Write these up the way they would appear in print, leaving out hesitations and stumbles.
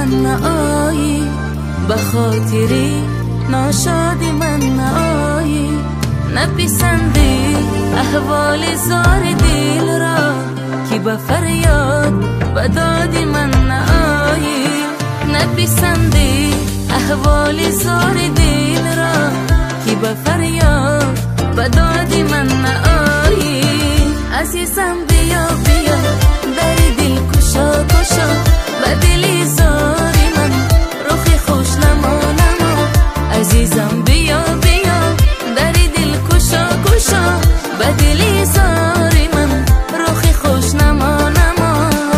من نآیی، به خاطری ناشادی من نآیی. نپسندی احوال زار دل را که به فریاد به داد من نآیی. نپسندی احوال زار دل را که به فریاد به داد من نآیی. عزیزم بیا بیا در دل کشا کشا، به دل زار من رخ خوش نما نما. عزیزم بیا بیا در دل کشا کشا، به دل زار من رخ خوش نما نما.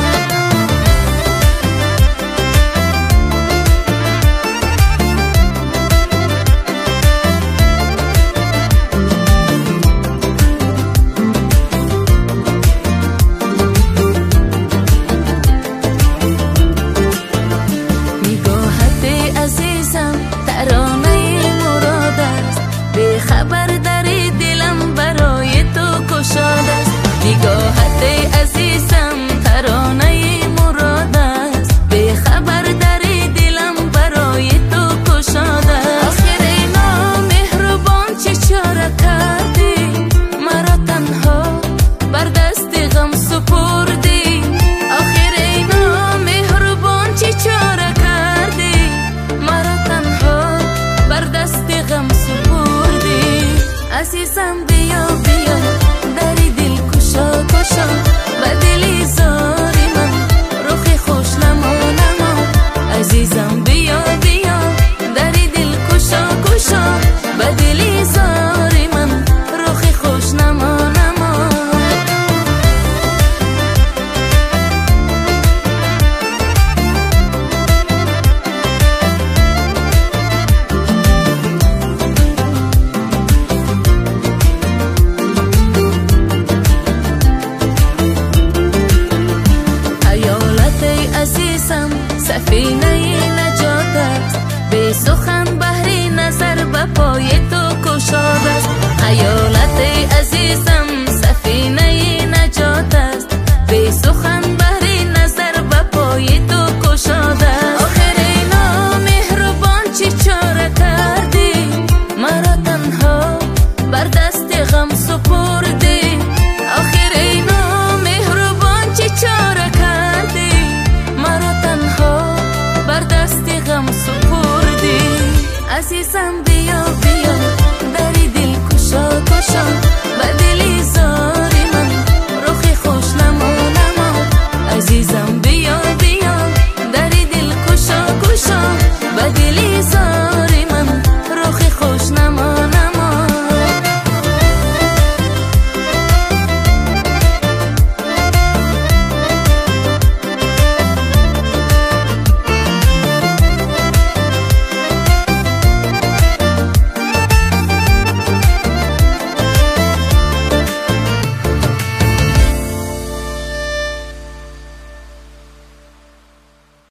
خبر در دلم برای تو کشاد است. نگاهت عزیزم ترانه مراد است. به خبر در دلم برای تو کشاد است. آخر اینا مهربان چه چاره کردی، مرا تنها بر دست غم سپردی. آخر اینا مهربان چه چاره کردی، مرا تنها بر دست غم سپردی. عزیزم بیا بیا در دل کشا کشا، به دل زار من رخ خوش نما نما. عزیزم بیا بیا در دل کشا کشا، به دل زار من رخ خوش نما نما. سفینه نجات است، به سخن بحر نظر به پای تو کشاد است. خیالت عزیزم سفینه نجات است، به سخن بحر نظر به پای تو کشاد است. آخر اینا مهربان چه چاره کردی، مرا تنها بر دست غم سپردی. آخر اینا مهربان چه چاره کردی، مرا تنها بر دست غم سپردی. عزیزم بیا بیا در دل کشا کشا، به دل زار